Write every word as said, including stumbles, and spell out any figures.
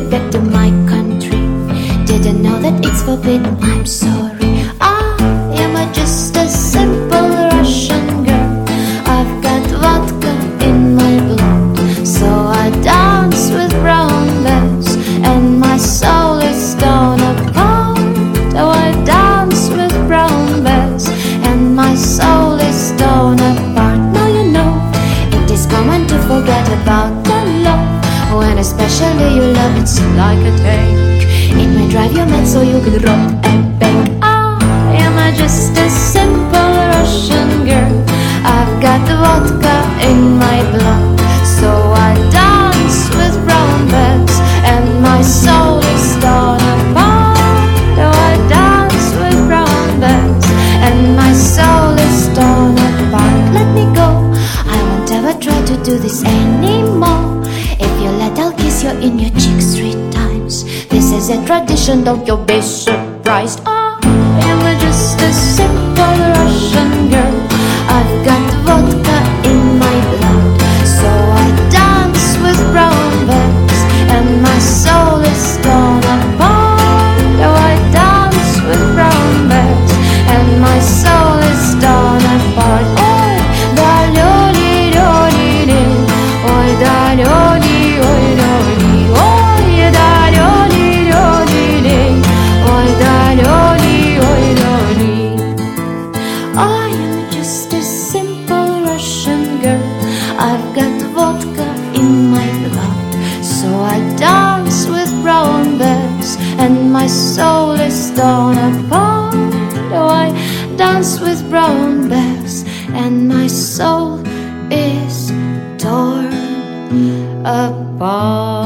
back to my country. Didn't know that it's forbidden, I'm sorry. I am a just a simple Russian girl. I've got vodka in my blood, so I dance with brown bags, and my soul is torn apart. Oh, I dance with brown bags, and my soul is torn apart. Now you know it is common to forget about the love, when especially you love it's like a tank. It may drive you mad so you could rob and bang. I am a just a simple Russian girl. I've got vodka in my blood, so I dance with brown bags, and my soul is torn apart. Oh, I dance with brown bags, and my soul is torn apart. Let me go, I won't ever try to do this anymore. If you let, I'll kiss you in your cheeks three times. This is a tradition, don't you be surprised. I am a just a simple Russian girl. I've got vodka in my blood, so I dance with brown bags, and my soul is torn apart. Oh, I dance with brown bags, and my soul is torn apart. Oh, da lo li do li li, oh da lo li, oh do li, oh da lo li do li li, oh da lo li, oh do li. I am just a simple Russian girl. I've got vodka in my blood, so I dance with brown bags, and my soul is torn apart. Oh, I dance with brown bags, and my soul is torn apart.